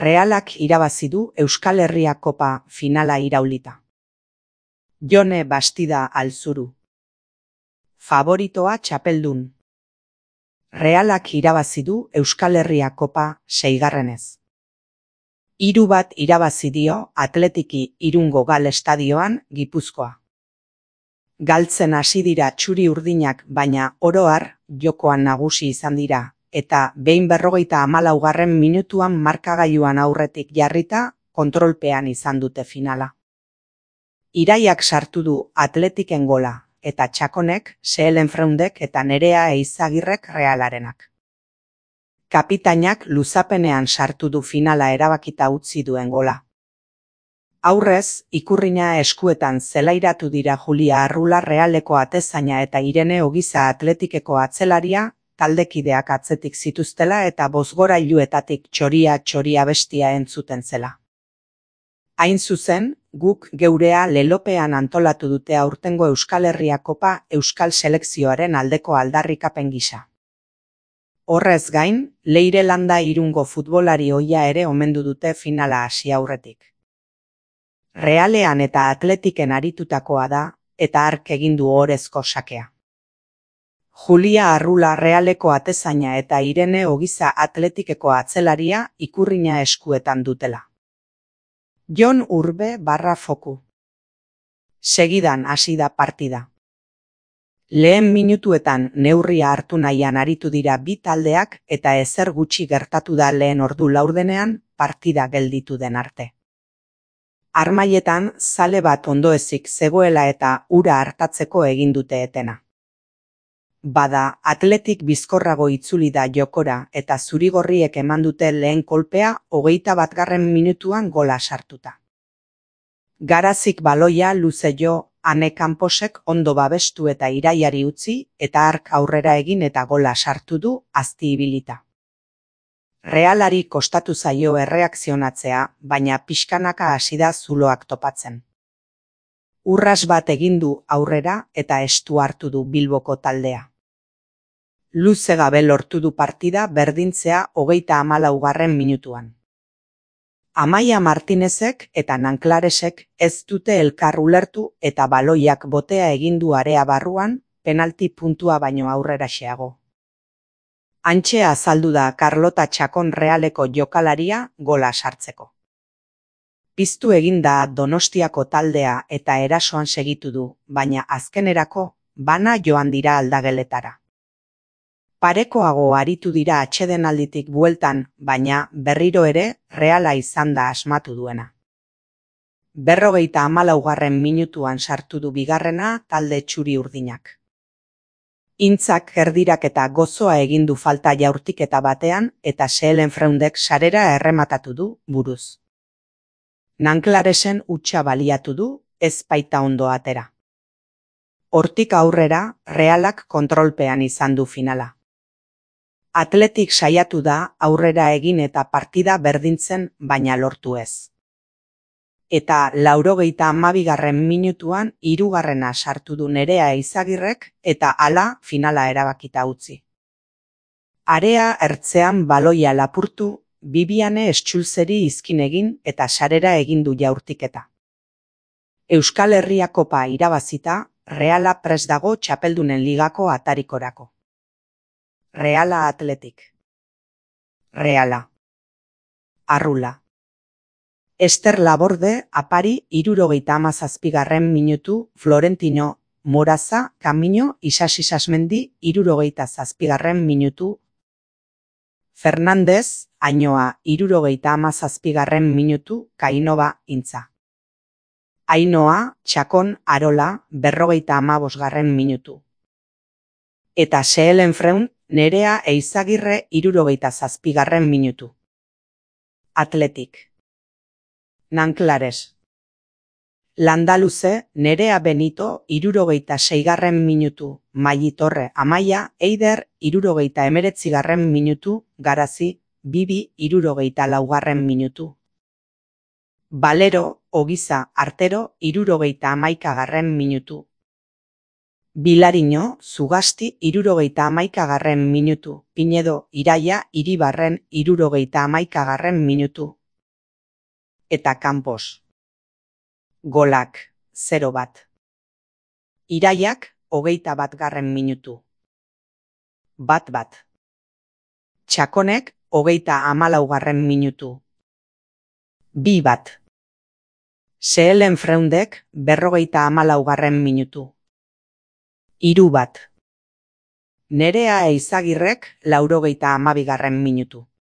Realak irabazi du Euskal Herria Kopa finala iraulita. Jone Bastida Alzuru. Favoritoa txapeldun. Realak irabazi du Euskal Herria Kopa 6. 3-1 irabazi dio Atletiki Irungo Gal estadioan Gipuzkoa. Galtzen hasi dira txuri urdinak, baina oro har jokoan nagusi izan dira, eta behin 54. minutuan markagailuan aurretik jarrita kontrolpean izan dute finala. Iraiak sartu du Atletiken gola, eta Txakonek, Seelenfreundek eta Nerea Eizagirrek Realarenak. Kapitainak luzapenean sartu du finala erabakita utzi duen gola. Aurrez, ikurrina eskuetan zelairatu dira Julia Arrula Realeko atezaina eta Irene Ogiza Atletikeko atzelaria, taldekideak atzetik zituztela eta bozgorailuetatik txoria bestia entzuten zela. Hain zuzen, guk geurea lelopean antolatu dute aurtengo Euskal Herria Kopa Euskal Selekzioaren aldeko aldarrikapen gisa. Horrez gain, Leire Landa Irungo futbolari ohia ere omendu dute finala hasi aurretik. Realean eta Atletiken aritutakoa da, eta hark egin du ohorezko sakea. Julia Arrula Realeko atezaina eta Irene Ogiza Atletikeko atzelaria ikurrina eskuetan dutela. Jon Urbe /Foku. Segidan hasi da partida. Lehen minutuetan neurria hartu nahian aritu dira bi taldeak eta ezer gutxi gertatu da lehen ordu laurdenean partida gelditu den arte. Armaietan zale bat ondoezik zegoela eta ura hartatzeko egin dute etena. Bada, Atletik bizkorrago itzuli da jokora eta zurigorriek eman dute lehen kolpea 21. minutuan gola sartuta. Garazik baloia luze jo, Ane Kanposek ondo babestu eta Iraiari utzi eta hark aurrera egin eta gola sartu du azti ibilita. Realari kostatu zaio erreakzionatzea, baina pixkanaka hasi da zuloak topatzen. Urras bat egin du aurrera eta estu hartu du Bilboko taldea. Luze gabe lortu du partida berdintzea 34. minutuan. Amaia Martinezek eta Nanklaresek ez dute elkar ulertu eta baloiak botea egin du area barruan, penalti puntua baino aurreraxeago. Hantxe azaldu da Carlota Txakon Realeko jokalaria gola sartzeko. Piztu egin da Donostiako taldea eta erasoan segitu du, baina azkenerako bana joan dira aldageletara. Parekoago aritu dira atsedenalditik bueltan, baina berriro ere Reala izan da asmatu duena. 54. minutuan sartu du bigarrena talde txuri urdinak. Intzak erdirak eta gozoa egin du falta jaurtiketa batean eta Seelenfreundek sarera errematatu du buruz. Nanklaresen hutsa baliatu du, ez baita ondo atera. Hortik aurrera, Realak kontrolpean izan du finala. Atletik saiatu da aurrera egin eta partida berdintzen, baina lortu ez. Eta 92. minutuan 3. sartu du Nerea Eizagirrek eta hala finala erabakita utzi. Area ertzean baloia lapurtu, Bibiane Estxulzeri izkin egin eta sarera egin du jaurtiketa. Euskal Herria Kopa irabazita, Reala prest dago txapeldunen ligako atarikorako. Reala Atletik. Reala. Arrula. Ester Laborde Apari 77. minutu, Florentino Moraza Camino Isasi Sasmendi 77. minutu, Fernandez Ainoa 77. minutu, Kainova Intza. Ainoa Txakon Arola 55. minutu. Eta Seelenfreund Nerea Eizagirre 77. minutu. Atletik. Nanklares. Landaluze Nerea Benito 76. minutu, Maitorre Amaia Eider 79. minutu, Garazi Bibi 74. minutu. Balero Ogiza Artero 71. minutu. Bilariño Zugasti 71. minutu, Pinedo Iraia Iribarren 71. minutu, eta kanpos. Golak 0-1. Iraiak 21 minutu. 1-1. Txakonek 34 minutu. 2-1. Sehelen-Freundek 54 minutu. 3-1. Nerea Eizagirrek 82 minutu.